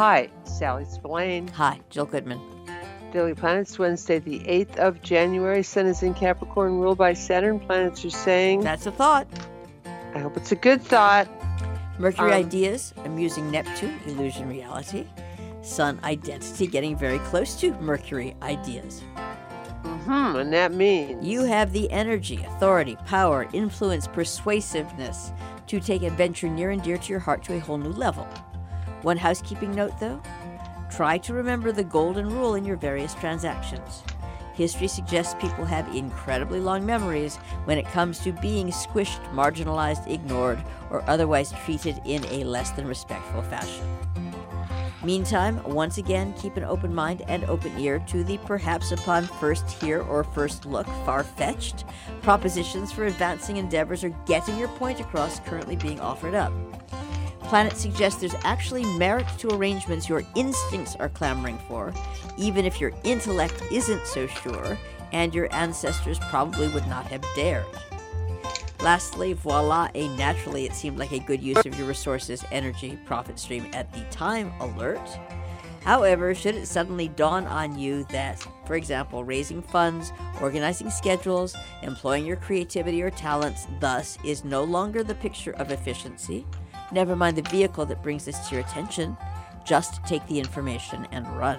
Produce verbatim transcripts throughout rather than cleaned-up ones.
Hi, Sally Spillane. Hi, Jill Goodman. Daily Planets, Wednesday, the eighth of January. Sun is in Capricorn, ruled by Saturn. Planets are saying... That's a thought. I hope it's a good thought. Mercury Um, ideas, amusing Neptune, illusion reality. Sun identity, getting very close to Mercury ideas. Mm-hmm, and that means... You have the energy, authority, power, influence, persuasiveness to take adventure near and dear to your heart to a whole new level. One housekeeping note, though. Try to remember the golden rule in your various transactions. History suggests people have incredibly long memories when it comes to being squished, marginalized, ignored, or otherwise treated in a less than respectful fashion. Meantime, once again, keep an open mind and open ear to the perhaps upon first hear or first look far-fetched propositions for advancing endeavors or getting your point across currently being offered up. Planet suggests there's actually merit to arrangements your instincts are clamoring for, even if your intellect isn't so sure, and your ancestors probably would not have dared. Lastly, voila, a naturally it seemed like a good use of your resources, energy, profit stream at the time alert. However, should it suddenly dawn on you that, for example, raising funds, organizing schedules, employing your creativity or talents, thus, is no longer the picture of efficiency, never mind the vehicle that brings this to your attention. Just take the information and run.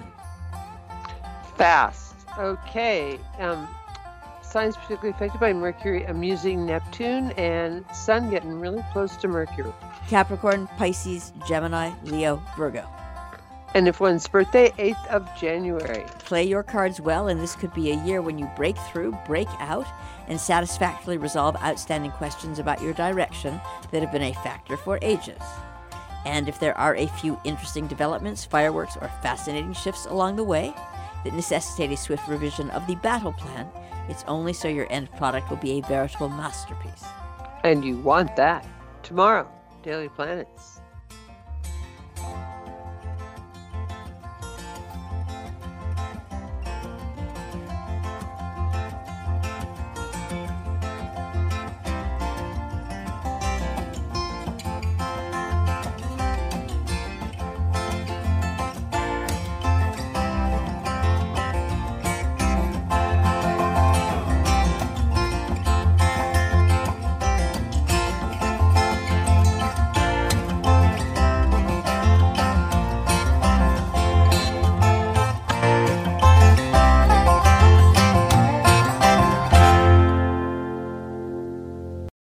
Fast. Okay. Um, signs particularly affected by Mercury amusing Neptune and Sun getting really close to Mercury. Capricorn, Pisces, Gemini, Leo, Virgo. And if one's birthday, eighth of January. Play your cards well, and this could be a year when you break through, break out, and satisfactorily resolve outstanding questions about your direction that have been a factor for ages. And if there are a few interesting developments, fireworks, or fascinating shifts along the way that necessitate a swift revision of the battle plan, it's only so your end product will be a veritable masterpiece. And you want that. Tomorrow, Daily Planets.